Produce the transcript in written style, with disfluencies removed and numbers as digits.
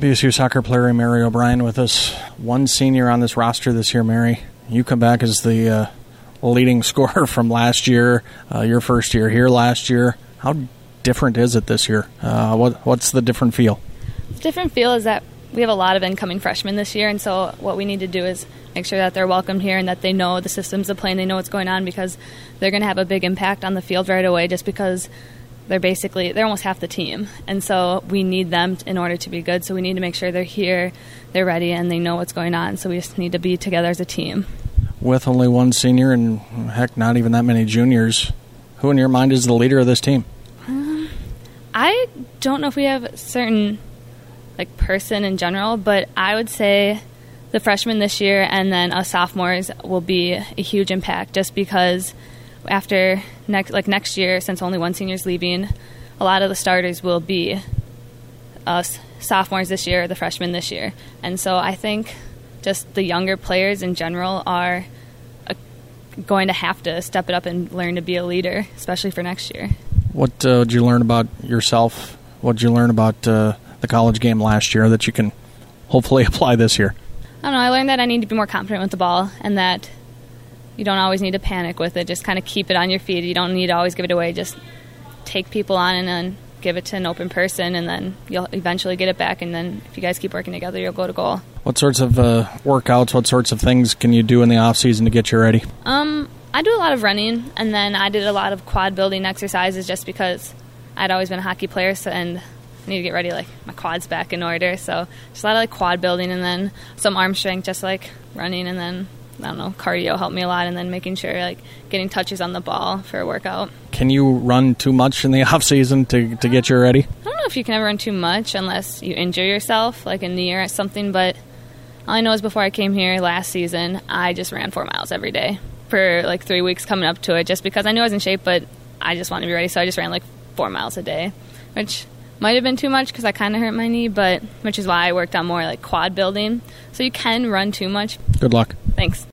BSU soccer player Mary O'Brien with us. One senior on this roster this year, Mary. You come back as the leading scorer from last year, your first year here last year. How different is it this year? What's the different feel? The different feel is that we have a lot of incoming freshmen this year, and so what we need to do is make sure that they're welcomed here and that they know the systems of play and they know what's going on, because they're going to have a big impact on the field right away just because they're almost half the team. And so we need them in order to be good, so we need to make sure they're here, they're ready, and they know what's going on. So we just need to be together as a team. With only one senior and, heck, not even that many juniors, who in your mind is the leader of this team? I don't know if we have a certain person in general, but I would say the freshmen this year and then us sophomores will be a huge impact, just because after next year, since only one senior is leaving, a lot of the starters will be us sophomores this year, the freshmen this year. And so I think just the younger players in general are going to have to step it up and learn to be a leader, especially for next year. What did you learn about yourself? What did you learn about the college game last year that you can hopefully apply this year? I don't know. I learned that I need to be more confident with the ball and that you don't always need to panic with it. Just kind of keep it on your feet. You don't need to always give it away. Just take people on and then give it to an open person, and then you'll eventually get it back. And then if you guys keep working together, you'll go to goal. What sorts of workouts, what sorts of things can you do in the off season to get you ready? I do a lot of running, and then I did a lot of quad building exercises just because I'd always been a hockey player, and I need to get ready, my quads back in order. So just a lot of quad building, and then some arm strength, just running, and then cardio helped me a lot, and then making sure getting touches on the ball for a workout. Can you run too much in the off season to get you ready? I don't know if you can ever run too much unless you injure yourself, like a knee or something, but all I know is before I came here last season, I just ran 4 miles every day for 3 weeks coming up to it, just because I knew I was in shape, but I just wanted to be ready, so I just ran 4 miles a day, which might have been too much because I kind of hurt my knee, but which is why I worked on more quad building. So you can run too much. Good luck. Thanks.